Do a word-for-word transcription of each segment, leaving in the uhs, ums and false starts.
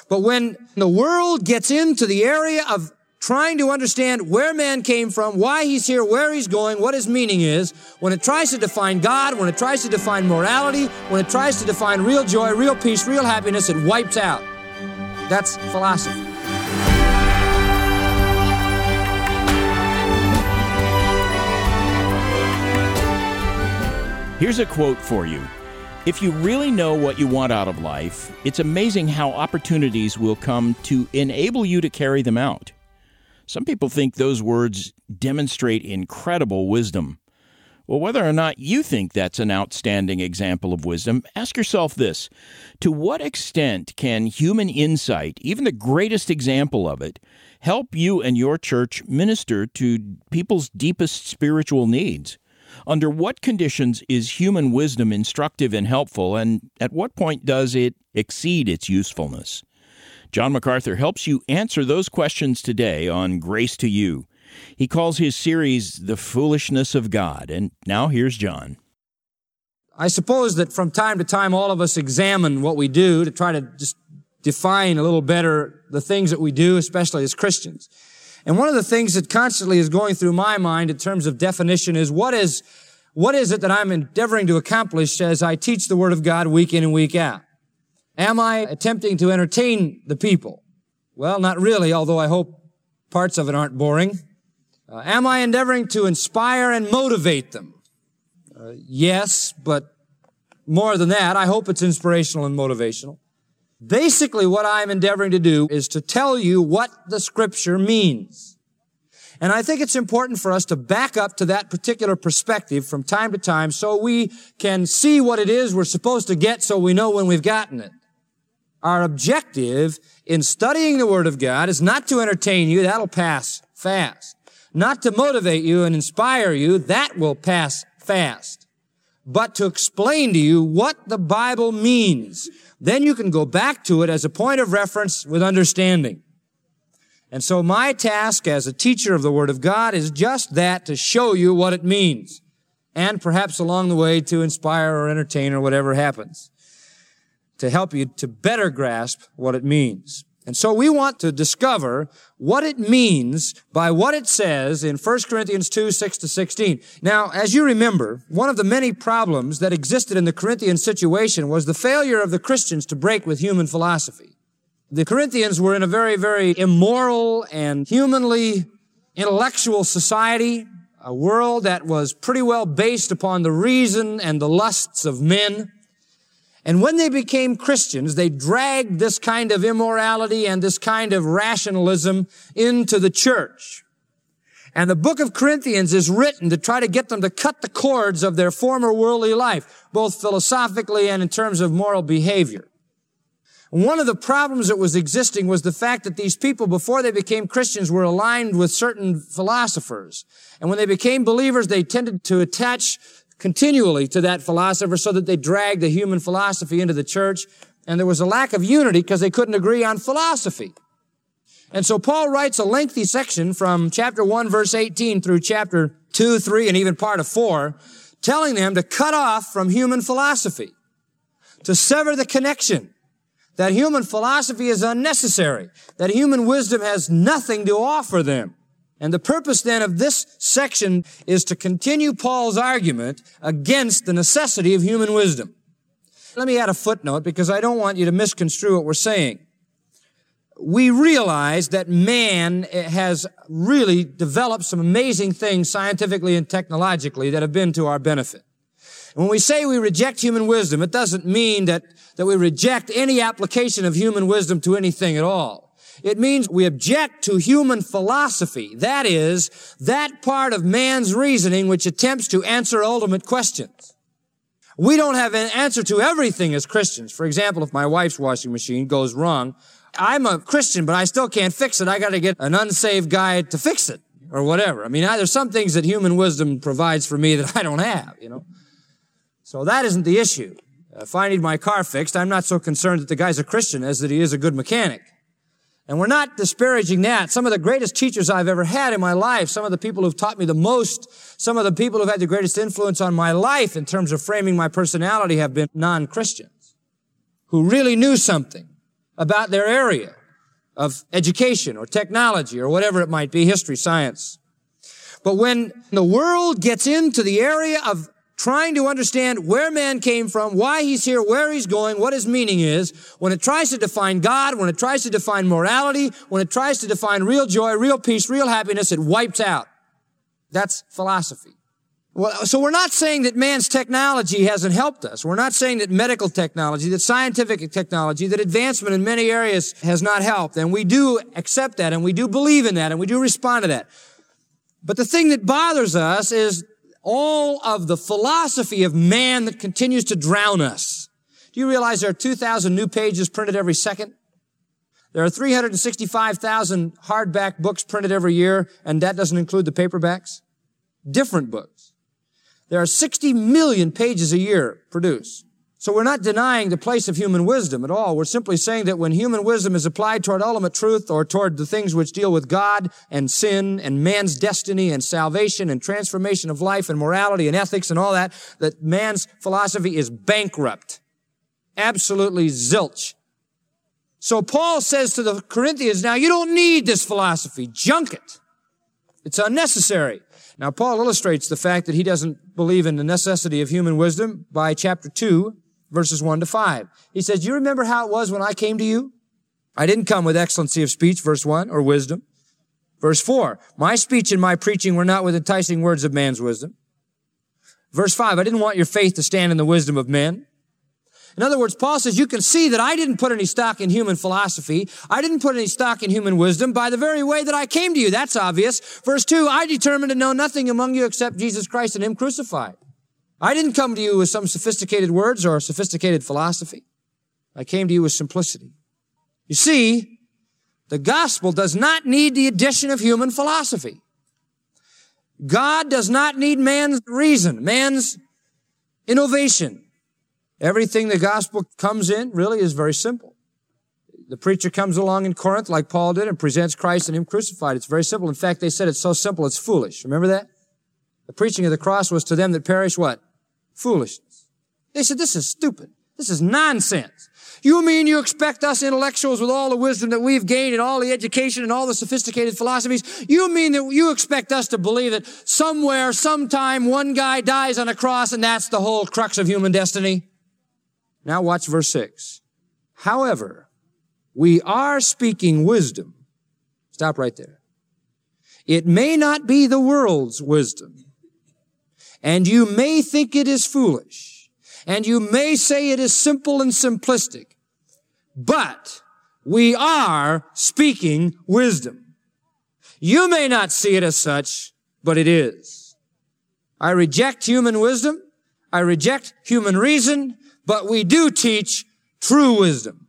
But when the world gets into the area of trying to understand where man came from, why he's here, where he's going, what his meaning is, when it tries to define God, when it tries to define morality, when it tries to define real joy, real peace, real happiness, it wipes out. That's philosophy. Here's a quote for you. If you really know what you want out of life, it's amazing how opportunities will come to enable you to carry them out. Some people think those words demonstrate incredible wisdom. Well, whether or not you think that's an outstanding example of wisdom, ask yourself this. To what extent can human insight, even the greatest example of it, help you and your church minister to people's deepest spiritual needs? Under what conditions is human wisdom instructive and helpful, and at what point does it exceed its usefulness? John MacArthur helps you answer those questions today on Grace to You. He calls his series The Foolishness of God, and now here's John. I suppose that from time to time all of us examine what we do to try to just define a little better the things that we do, especially as Christians. And one of the things that constantly is going through my mind in terms of definition is what is, what is it that I'm endeavoring to accomplish as I teach the Word of God week in and week out? Am I attempting to entertain the people? Well, not really, although I hope parts of it aren't boring. Uh, am I endeavoring to inspire and motivate them? Uh, yes, but more than that, I hope it's inspirational and motivational. Basically, what I'm endeavoring to do is to tell you what the Scripture means. And I think it's important for us to back up to that particular perspective from time to time so we can see what it is we're supposed to get so we know when we've gotten it. Our objective in studying the Word of God is not to entertain you, that'll pass fast. Not to motivate you and inspire you, that will pass fast. But to explain to you what the Bible means. Then you can go back to it as a point of reference with understanding. And so my task as a teacher of the Word of God is just that, to show you what it means. And perhaps along the way to inspire or entertain or whatever happens. To help you to better grasp what it means. And so we want to discover what it means by what it says in First Corinthians two, six to sixteen. Now, as you remember, one of the many problems that existed in the Corinthian situation was the failure of the Christians to break with human philosophy. The Corinthians were in a very, very immoral and humanly intellectual society, a world that was pretty well based upon the reason and the lusts of men. And when they became Christians, they dragged this kind of immorality and this kind of rationalism into the church. And the book of Corinthians is written to try to get them to cut the cords of their former worldly life, both philosophically and in terms of moral behavior. One of the problems that was existing was the fact that these people, before they became Christians, were aligned with certain philosophers. And when they became believers, they tended to attach continually to that philosopher so that they dragged the human philosophy into the church, and there was a lack of unity because they couldn't agree on philosophy. And so Paul writes a lengthy section from chapter one, verse eighteen through chapter two, three, and even part of four, telling them to cut off from human philosophy, to sever the connection, that human philosophy is unnecessary, that human wisdom has nothing to offer them. And the purpose then of this section is to continue Paul's argument against the necessity of human wisdom. Let me add a footnote because I don't want you to misconstrue what we're saying. We realize that man has really developed some amazing things scientifically and technologically that have been to our benefit. And when we say we reject human wisdom, it doesn't mean that, that we reject any application of human wisdom to anything at all. It means we object to human philosophy. That is, that part of man's reasoning which attempts to answer ultimate questions. We don't have an answer to everything as Christians. For example, if my wife's washing machine goes wrong, I'm a Christian, but I still can't fix it. I got to get an unsaved guy to fix it or whatever. I mean, there's some things that human wisdom provides for me that I don't have, you know. So that isn't the issue. If I need my car fixed, I'm not so concerned that the guy's a Christian as that he is a good mechanic. And we're not disparaging that. Some of the greatest teachers I've ever had in my life, some of the people who've taught me the most, some of the people who've had the greatest influence on my life in terms of framing my personality have been non-Christians who really knew something about their area of education or technology or whatever it might be, history, science. But when the world gets into the area of trying to understand where man came from, why he's here, where he's going, what his meaning is, when it tries to define God, when it tries to define morality, when it tries to define real joy, real peace, real happiness, it wipes out. That's philosophy. Well, so we're not saying that man's technology hasn't helped us. We're not saying that medical technology, that scientific technology, that advancement in many areas has not helped. And we do accept that, and we do believe in that, and we do respond to that. But the thing that bothers us is all of the philosophy of man that continues to drown us. Do you realize there are two thousand new pages printed every second? There are three hundred sixty-five thousand hardback books printed every year, and that doesn't include the paperbacks. Different books. There are sixty million pages a year produced. So we're not denying the place of human wisdom at all. We're simply saying that when human wisdom is applied toward ultimate truth or toward the things which deal with God and sin and man's destiny and salvation and transformation of life and morality and ethics and all that, that man's philosophy is bankrupt. Absolutely zilch. So Paul says to the Corinthians, now you don't need this philosophy. Junk it. It's unnecessary. Now Paul illustrates the fact that he doesn't believe in the necessity of human wisdom by chapter two, verses one to five. He says, you remember how it was when I came to you? I didn't come with excellency of speech, verse one, or wisdom. Verse four, my speech and my preaching were not with enticing words of man's wisdom. Verse five, I didn't want your faith to stand in the wisdom of men. In other words, Paul says, you can see that I didn't put any stock in human philosophy. I didn't put any stock in human wisdom by the very way that I came to you. That's obvious. Verse two, I determined to know nothing among you except Jesus Christ and Him crucified. I didn't come to you with some sophisticated words or sophisticated philosophy. I came to you with simplicity. You see, the gospel does not need the addition of human philosophy. God does not need man's reason, man's innovation. Everything the gospel comes in really is very simple. The preacher comes along in Corinth like Paul did and presents Christ and Him crucified. It's very simple. In fact, they said it's so simple it's foolish. Remember that? The preaching of the cross was to them that perish what? Foolishness. They said, this is stupid. This is nonsense. You mean you expect us intellectuals with all the wisdom that we've gained and all the education and all the sophisticated philosophies, you mean that you expect us to believe that somewhere, sometime, one guy dies on a cross and that's the whole crux of human destiny? Now watch verse six. However, we are speaking wisdom. Stop right there. It may not be the world's wisdom. And you may think it is foolish. And you may say it is simple and simplistic. But we are speaking wisdom. You may not see it as such, but it is. I reject human wisdom. I reject human reason. But we do teach true wisdom.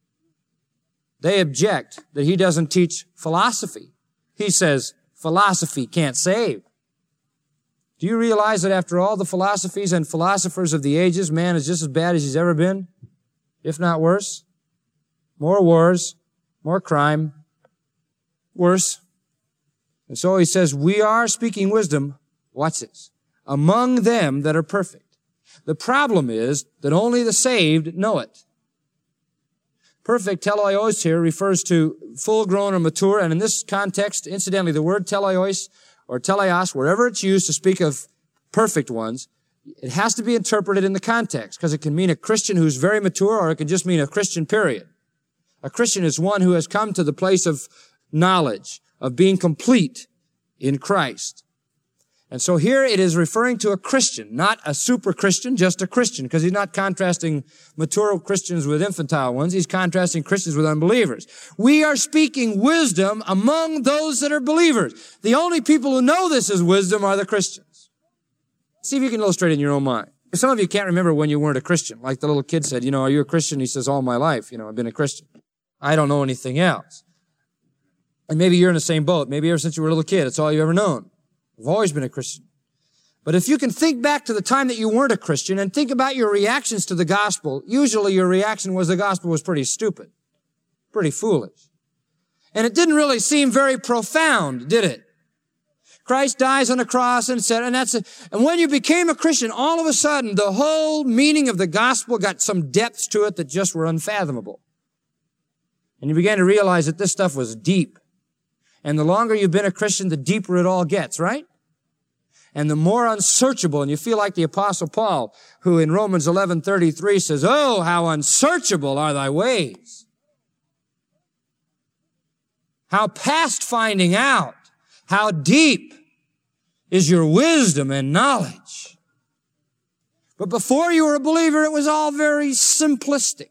They object that he doesn't teach philosophy. He says philosophy can't save. Do you realize that after all the philosophies and philosophers of the ages, man is just as bad as he's ever been, if not worse? More wars, more crime, worse. And so he says, we are speaking wisdom, watch this, among them that are perfect. The problem is that only the saved know it. Perfect, teleos here, refers to full-grown or mature, and in this context, incidentally, the word teleos or teleos, wherever it's used to speak of perfect ones, it has to be interpreted in the context, because it can mean a Christian who's very mature, or it can just mean a Christian, period. A Christian is one who has come to the place of knowledge, of being complete in Christ. And so here it is referring to a Christian, not a super Christian, just a Christian, because he's not contrasting mature Christians with infantile ones. He's contrasting Christians with unbelievers. We are speaking wisdom among those that are believers. The only people who know this as wisdom are the Christians. See if you can illustrate it in your own mind. Some of you can't remember when you weren't a Christian. Like the little kid said, you know, are you a Christian? He says, all my life, you know, I've been a Christian. I don't know anything else. And maybe you're in the same boat. Maybe ever since you were a little kid, it's all you've ever known. You've always been a Christian. But if you can think back to the time that you weren't a Christian and think about your reactions to the gospel, usually your reaction was the gospel was pretty stupid, pretty foolish. And it didn't really seem very profound, did it? Christ dies on a cross and said, and that's it. And when you became a Christian, all of a sudden, the whole meaning of the gospel got some depths to it that just were unfathomable. And you began to realize that this stuff was deep. And the longer you've been a Christian, the deeper it all gets, right? And the more unsearchable, and you feel like the Apostle Paul, who in Romans eleven thirty-three says, "Oh, how unsearchable are thy ways. How past finding out. How deep is your wisdom and knowledge." But before you were a believer, it was all very simplistic.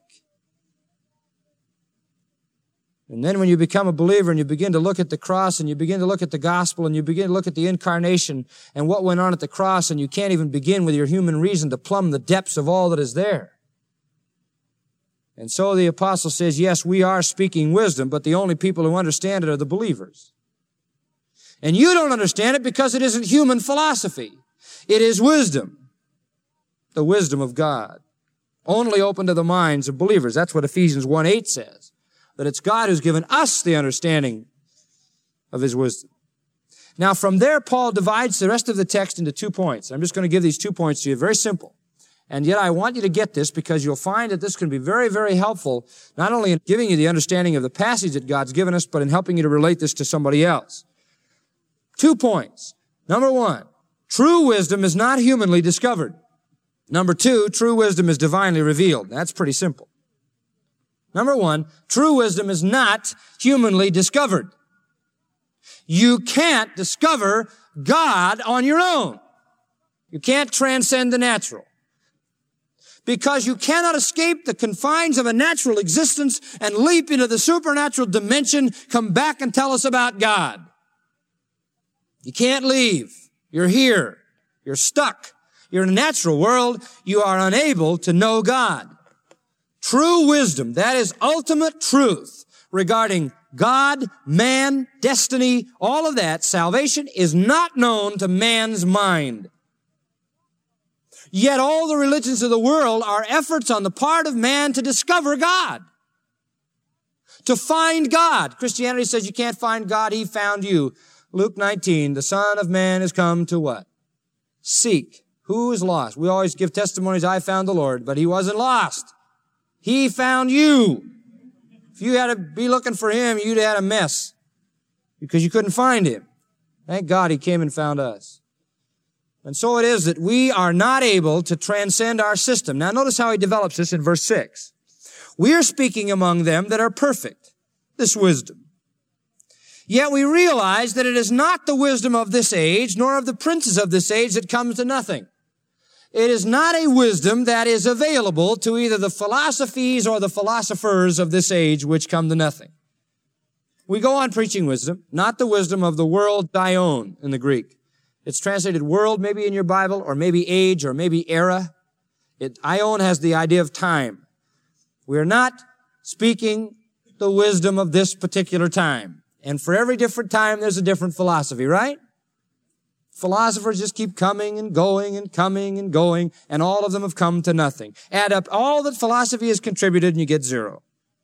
And then when you become a believer and you begin to look at the cross and you begin to look at the gospel and you begin to look at the incarnation and what went on at the cross, and you can't even begin with your human reason to plumb the depths of all that is there. And so the apostle says, yes, we are speaking wisdom, but the only people who understand it are the believers. And you don't understand it because it isn't human philosophy. It is wisdom. The wisdom of God. Only open to the minds of believers. That's what Ephesians one eight says. That it's God who's given us the understanding of His wisdom. Now, from there, Paul divides the rest of the text into two points. I'm just going to give these two points to you. Very simple. And yet I want you to get this because you'll find that this can be very, very helpful, not only in giving you the understanding of the passage that God's given us, but in helping you to relate this to somebody else. Two points. Number one, true wisdom is not humanly discovered. Number two, true wisdom is divinely revealed. That's pretty simple. Number one, true wisdom is not humanly discovered. You can't discover God on your own. You can't transcend the natural. Because you cannot escape the confines of a natural existence and leap into the supernatural dimension, come back and tell us about God. You can't leave. You're here. You're stuck. You're in a natural world. You are unable to know God. True wisdom, that is ultimate truth regarding God, man, destiny, all of that, salvation is not known to man's mind. Yet all the religions of the world are efforts on the part of man to discover God. To find God. Christianity says you can't find God, He found you. Luke nineteen, the Son of Man has come to what? Seek. Who is lost? We always give testimonies, I found the Lord, but He wasn't lost. He found you. If you had to be looking for Him, you'd have had a mess because you couldn't find Him. Thank God He came and found us. And so it is that we are not able to transcend our system. Now notice how he develops this in verse six. We are speaking among them that are perfect, this wisdom. Yet we realize that it is not the wisdom of this age, nor of the princes of this age that comes to nothing. It is not a wisdom that is available to either the philosophies or the philosophers of this age which come to nothing. We go on preaching wisdom, not the wisdom of the world, dion in the Greek. It's translated world maybe in your Bible, or maybe age, or maybe era. It, ion has the idea of time. We are not speaking the wisdom of this particular time. And for every different time, there's a different philosophy, right? Philosophers just keep coming and going and coming and going, and all of them have come to nothing. Add up all that philosophy has contributed, and you get zero.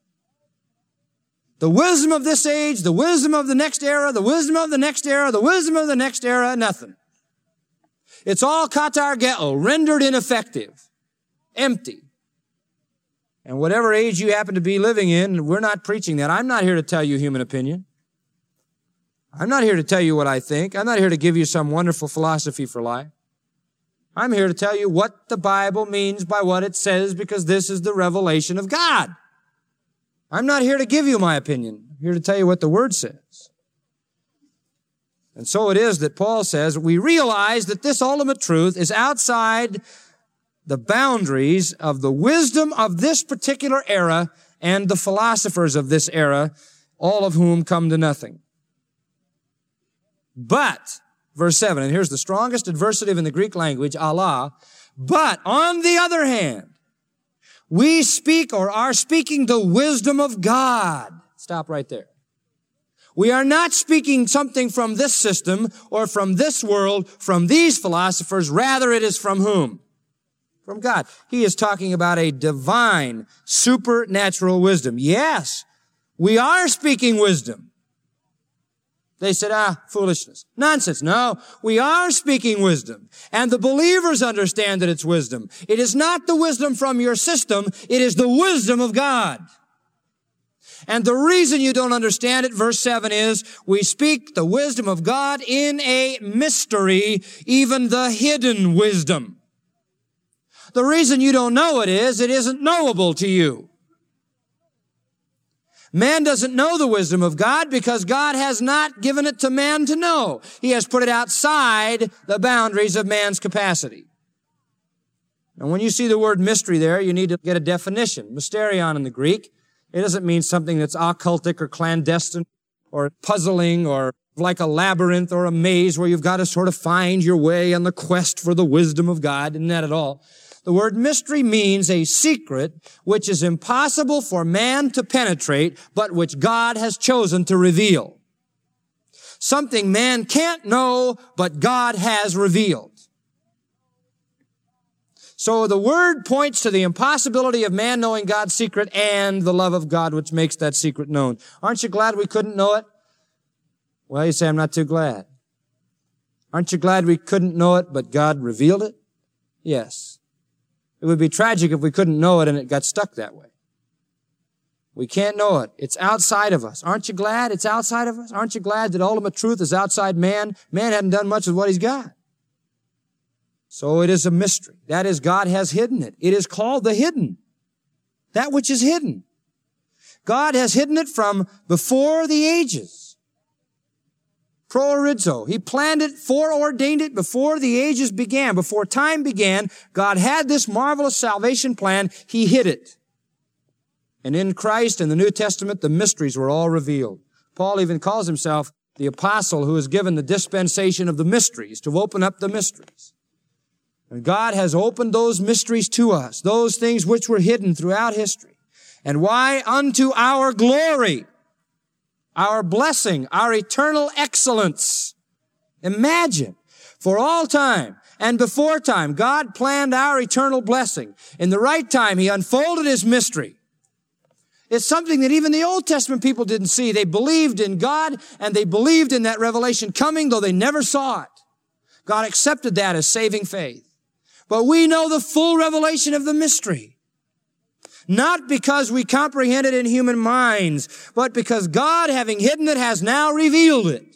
The wisdom of this age, the wisdom of the next era, the wisdom of the next era, the wisdom of the next era, nothing. It's all katargeo, rendered ineffective, empty. And whatever age you happen to be living in, we're not preaching that. I'm not here to tell you human opinion. I'm not here to tell you what I think. I'm not here to give you some wonderful philosophy for life. I'm here to tell you what the Bible means by what it says, because this is the revelation of God. I'm not here to give you my opinion. I'm here to tell you what the Word says. And so it is that Paul says, we realize that this ultimate truth is outside the boundaries of the wisdom of this particular era and the philosophers of this era, all of whom come to nothing. But, verse seven, and here's the strongest adversative in the Greek language, Allah, but on the other hand, we speak or are speaking the wisdom of God. Stop right there. We are not speaking something from this system or from this world, from these philosophers. Rather, it is from whom? From God. He is talking about a divine, supernatural wisdom. Yes, we are speaking wisdom. They said, ah, foolishness. Nonsense. No, we are speaking wisdom. And the believers understand that it's wisdom. It is not the wisdom from your system. It is the wisdom of God. And the reason you don't understand it, verse seven, is we speak the wisdom of God in a mystery, even the hidden wisdom. The reason you don't know it is it isn't knowable to you. Man doesn't know the wisdom of God because God has not given it to man to know. He has put it outside the boundaries of man's capacity. And when you see the word mystery there, you need to get a definition. Mysterion in the Greek, it doesn't mean something that's occultic or clandestine or puzzling or like a labyrinth or a maze where you've got to sort of find your way on the quest for the wisdom of God. Isn't that at all? The word mystery means a secret which is impossible for man to penetrate, but which God has chosen to reveal. Something man can't know, but God has revealed. So the word points to the impossibility of man knowing God's secret and the love of God which makes that secret known. Aren't you glad we couldn't know it? Well, you say, I'm not too glad. Aren't you glad we couldn't know it, but God revealed it? Yes. It would be tragic if we couldn't know it and it got stuck that way. We can't know it. It's outside of us. Aren't you glad it's outside of us? Aren't you glad that ultimate truth is outside man? Man hadn't done much with what he's got. So it is a mystery. That is, God has hidden it. It is called the hidden. That which is hidden. God has hidden it from before the ages. Proorizo. He planned it, foreordained it before the ages began. Before time began, God had this marvelous salvation plan. He hid it. And in Christ, in the New Testament, the mysteries were all revealed. Paul even calls himself the apostle who is given the dispensation of the mysteries, to open up the mysteries. And God has opened those mysteries to us, those things which were hidden throughout history. And why? Unto our glory, our blessing, our eternal excellence. Imagine, for all time and before time, God planned our eternal blessing. In the right time, He unfolded His mystery. It's something that even the Old Testament people didn't see. They believed in God and they believed in that revelation coming, though they never saw it. God accepted that as saving faith. But we know the full revelation of the mystery. Not because we comprehend it in human minds, but because God, having hidden it, has now revealed it.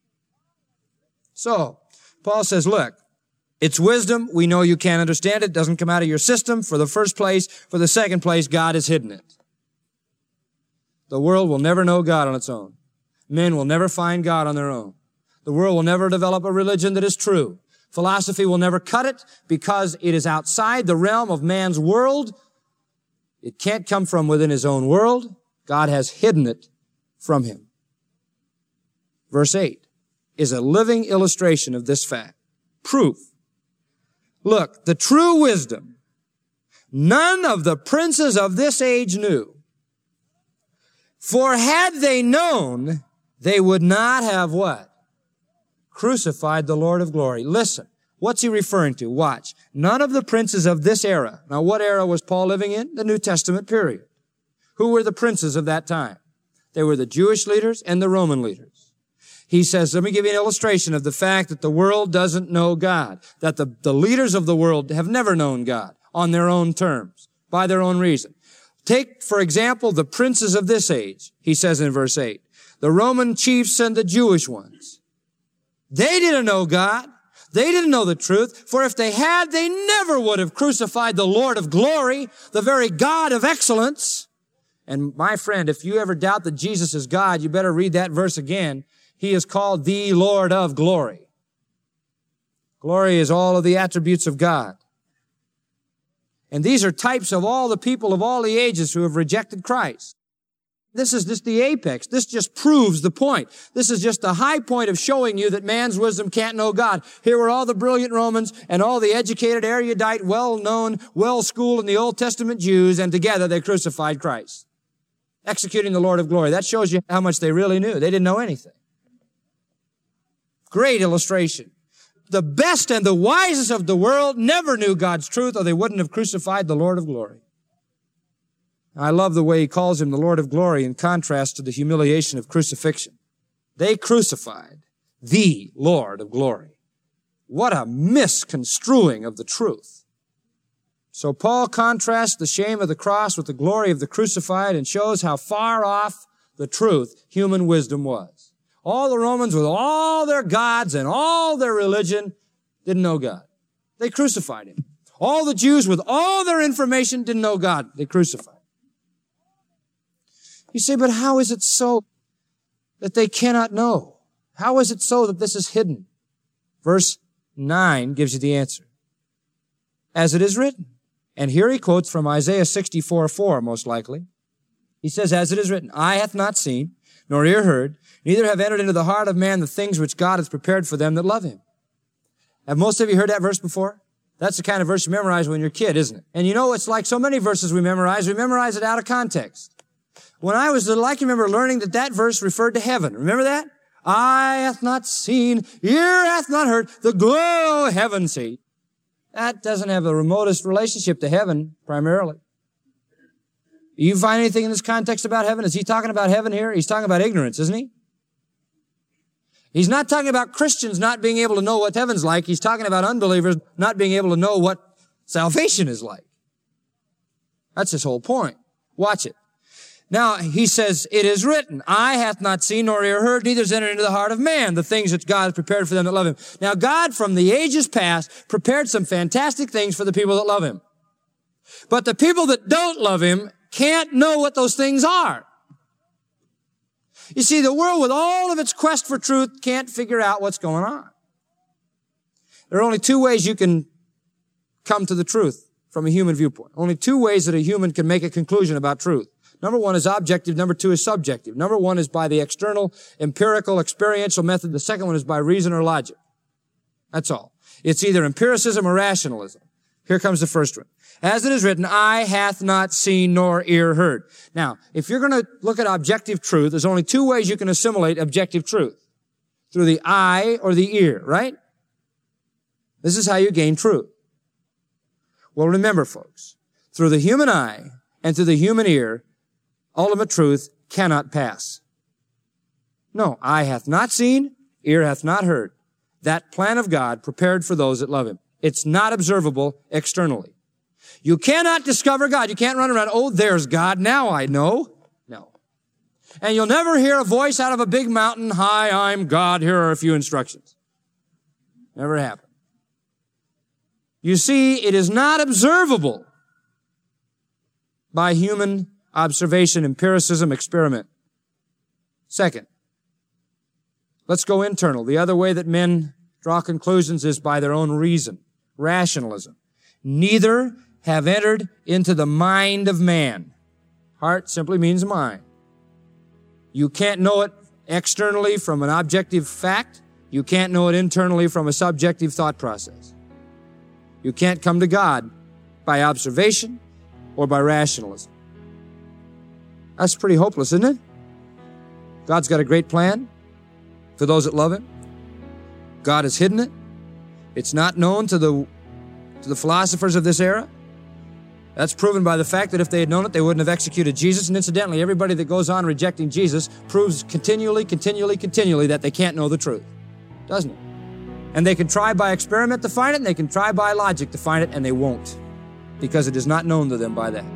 So, Paul says, look, it's wisdom. We know you can't understand it. It doesn't come out of your system. For the first place, for the second place, God has hidden it. The world will never know God on its own. Men will never find God on their own. The world will never develop a religion that is true. Philosophy will never cut it because it is outside the realm of man's world. It can't come from within his own world. God has hidden it from him. Verse eight is a living illustration of this fact. Proof. Look, the true wisdom, none of the princes of this age knew. For had they known, they would not have what? Crucified the Lord of glory. Listen, what's he referring to? Watch. None of the princes of this era. Now, what era was Paul living in? The New Testament period. Who were the princes of that time? They were the Jewish leaders and the Roman leaders. He says, let me give you an illustration of the fact that the world doesn't know God, that the, the leaders of the world have never known God on their own terms, by their own reason. Take, for example, the princes of this age, he says in verse eight, the Roman chiefs and the Jewish ones. They didn't know God. They didn't know the truth. For if they had, they never would have crucified the Lord of glory, the very God of excellence. And my friend, if you ever doubt that Jesus is God, you better read that verse again. He is called the Lord of glory. Glory is all of the attributes of God. And these are types of all the people of all the ages who have rejected Christ. This is just the apex. This just proves the point. This is just the high point of showing you that man's wisdom can't know God. Here were all the brilliant Romans and all the educated, erudite, well-known, well-schooled in the Old Testament Jews, and together they crucified Christ, executing the Lord of glory. That shows you how much they really knew. They didn't know anything. Great illustration. The best and the wisest of the world never knew God's truth, or they wouldn't have crucified the Lord of glory. I love the way he calls him the Lord of glory in contrast to the humiliation of crucifixion. They crucified the Lord of glory. What a misconstruing of the truth. So Paul contrasts the shame of the cross with the glory of the crucified and shows how far off the truth human wisdom was. All the Romans with all their gods and all their religion didn't know God. They crucified him. All the Jews with all their information didn't know God. They crucified him. You say, but how is it so that they cannot know? How is it so that this is hidden? Verse nine gives you the answer. As it is written. And here he quotes from Isaiah sixty-four four, most likely. He says, as it is written, eye hath not seen, nor ear heard, neither have entered into the heart of man the things which God hath prepared for them that love him. Have most of you heard that verse before? That's the kind of verse you memorize when you're a kid, isn't it? And you know, it's like so many verses we memorize, we memorize it out of context. When I was little, I can remember learning that that verse referred to heaven. Remember that? Eye hath not seen, ear hath not heard, the glory of heaven see. That doesn't have the remotest relationship to heaven, primarily. You find anything in this context about heaven? Is he talking about heaven here? He's talking about ignorance, isn't he? He's not talking about Christians not being able to know what heaven's like. He's talking about unbelievers not being able to know what salvation is like. That's his whole point. Watch it. Now, he says, it is written, eye hath not seen nor ear heard, neither has entered into the heart of man the things that God has prepared for them that love him. Now, God, from the ages past, prepared some fantastic things for the people that love him. But the people that don't love him can't know what those things are. You see, the world, with all of its quest for truth, can't figure out what's going on. There are only two ways you can come to the truth from a human viewpoint. Only two ways that a human can make a conclusion about truth. Number one is objective. Number two is subjective. Number one is by the external, empirical, experiential method. The second one is by reason or logic. That's all. It's either empiricism or rationalism. Here comes the first one. As it is written, eye hath not seen nor ear heard. Now, if you're going to look at objective truth, there's only two ways you can assimilate objective truth. Through the eye or the ear, right? This is how you gain truth. Well, remember, folks, through the human eye and through the human ear, ultimate truth cannot pass. No, eye hath not seen, ear hath not heard. That plan of God prepared for those that love him. It's not observable externally. You cannot discover God. You can't run around, oh, there's God, now I know. No. And you'll never hear a voice out of a big mountain, hi, I'm God, here are a few instructions. Never happened. You see, it is not observable by human observation, empiricism, experiment. Second, let's go internal. The other way that men draw conclusions is by their own reason, rationalism. Neither have entered into the mind of man. Heart simply means mind. You can't know it externally from an objective fact. You can't know it internally from a subjective thought process. You can't come to God by observation or by rationalism. That's pretty hopeless, isn't it? God's got a great plan for those that love him. God has hidden it. It's not known to the, to the philosophers of this era. That's proven by the fact that if they had known it, they wouldn't have executed Jesus. And incidentally, everybody that goes on rejecting Jesus proves continually, continually, continually that they can't know the truth. Doesn't it? And they can try by experiment to find it, and they can try by logic to find it, and they won't, because it is not known to them by that.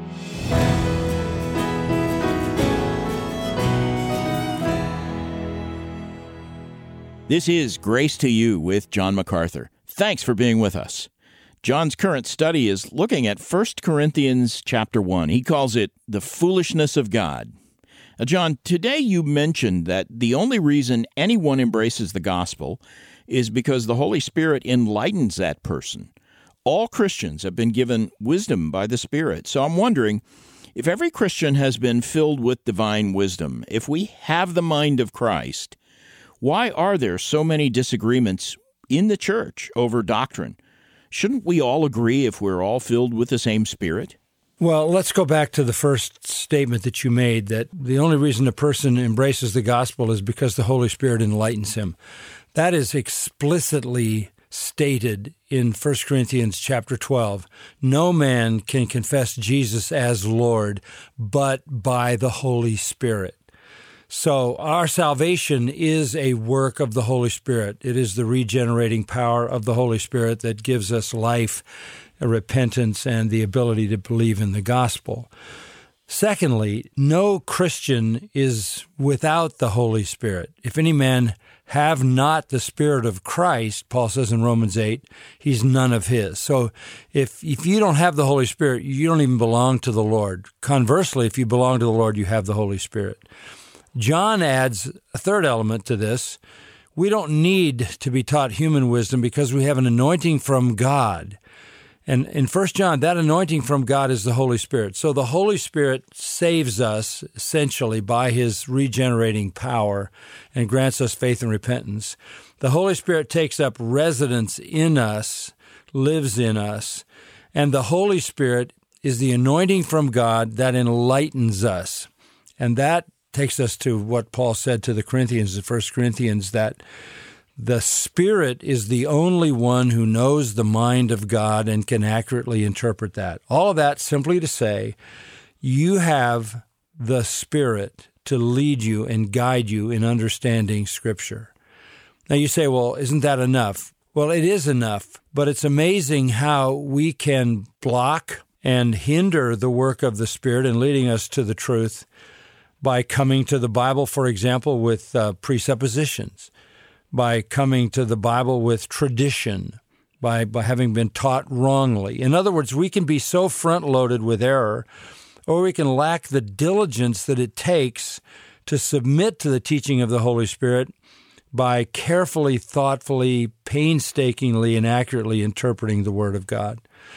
This is Grace to You with John MacArthur. Thanks for being with us. John's current study is looking at First Corinthians chapter one. He calls it the foolishness of God. Now, John, today you mentioned that the only reason anyone embraces the gospel is because the Holy Spirit enlightens that person. All Christians have been given wisdom by the Spirit. So I'm wondering, if every Christian has been filled with divine wisdom, if we have the mind of Christ, why are there so many disagreements in the church over doctrine? Shouldn't we all agree if we're all filled with the same Spirit? Well, let's go back to the first statement that you made, that the only reason a person embraces the gospel is because the Holy Spirit enlightens him. That is explicitly stated in First Corinthians chapter twelve. No man can confess Jesus as Lord but by the Holy Spirit. So our salvation is a work of the Holy Spirit. It is the regenerating power of the Holy Spirit that gives us life repentance and the ability to believe in the gospel. Secondly, no Christian is without the Holy Spirit. If any man have not the Spirit of Christ, Paul says in Romans eight, he's none of his. So if if you don't have the Holy Spirit, you don't even belong to the Lord. Conversely, if you belong to the Lord, you have the Holy Spirit. John adds a third element to this. We don't need to be taught human wisdom because we have an anointing from God. And in First John, that anointing from God is the Holy Spirit. So the Holy Spirit saves us essentially by his regenerating power and grants us faith and repentance. The Holy Spirit takes up residence in us, lives in us, and the Holy Spirit is the anointing from God that enlightens us. And that takes us to what Paul said to the Corinthians in First Corinthians, that the Spirit is the only one who knows the mind of God and can accurately interpret that. All of that simply to say, you have the Spirit to lead you and guide you in understanding Scripture. Now you say, well, isn't that enough? Well, it is enough, but it's amazing how we can block and hinder the work of the Spirit in leading us to the truth by coming to the Bible, for example, with uh, presuppositions, by coming to the Bible with tradition, by, by having been taught wrongly. In other words, we can be so front-loaded with error, or we can lack the diligence that it takes to submit to the teaching of the Holy Spirit by carefully, thoughtfully, painstakingly, and accurately interpreting the Word of God.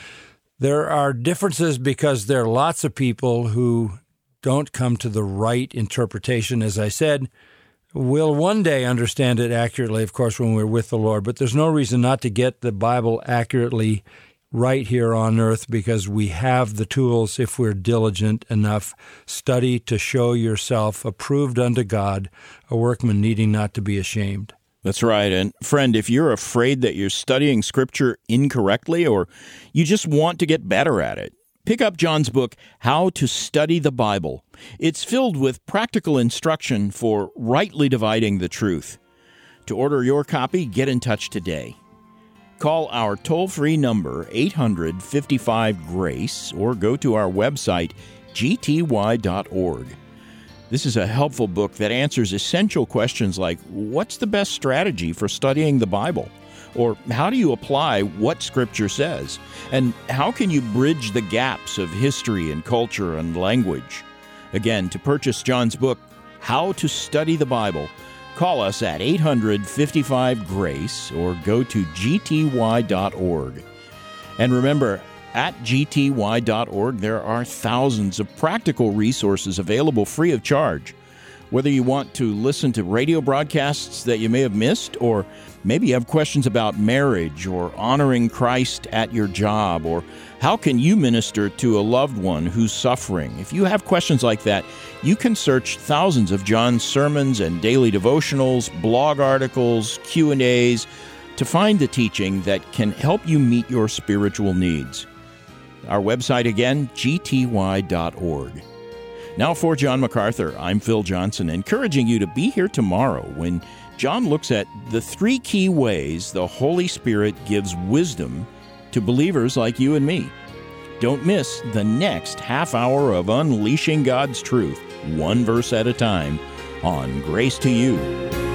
There are differences because there are lots of people who don't come to the right interpretation, as I said. We'll one day understand it accurately, of course, when we're with the Lord, but there's no reason not to get the Bible accurately right here on earth because we have the tools if we're diligent enough. Study to show yourself approved unto God, a workman needing not to be ashamed. That's right. And friend, if you're afraid that you're studying Scripture incorrectly or you just want to get better at it, pick up John's book, How to Study the Bible. It's filled with practical instruction for rightly dividing the truth. To order your copy, get in touch today. Call our toll-free number, eight hundred, fifty-five, GRACE, or go to our website, g t y dot org. This is a helpful book that answers essential questions like, what's the best strategy for studying the Bible? Or how do you apply what Scripture says? And how can you bridge the gaps of history and culture and language? Again, to purchase John's book, How to Study the Bible, call us at eight hundred, fifty-five, GRACE or go to g t y dot org. And remember, at g t y dot org, there are thousands of practical resources available free of charge. Whether you want to listen to radio broadcasts that you may have missed, or maybe you have questions about marriage or honoring Christ at your job, or how can you minister to a loved one who's suffering? If you have questions like that, you can search thousands of John's sermons and daily devotionals, blog articles, Q and A's to find the teaching that can help you meet your spiritual needs. Our website again, g t y dot org. Now for John MacArthur, I'm Phil Johnson, encouraging you to be here tomorrow when John looks at the three key ways the Holy Spirit gives wisdom to believers like you and me. Don't miss the next half hour of Unleashing God's Truth, one verse at a time, on Grace to You.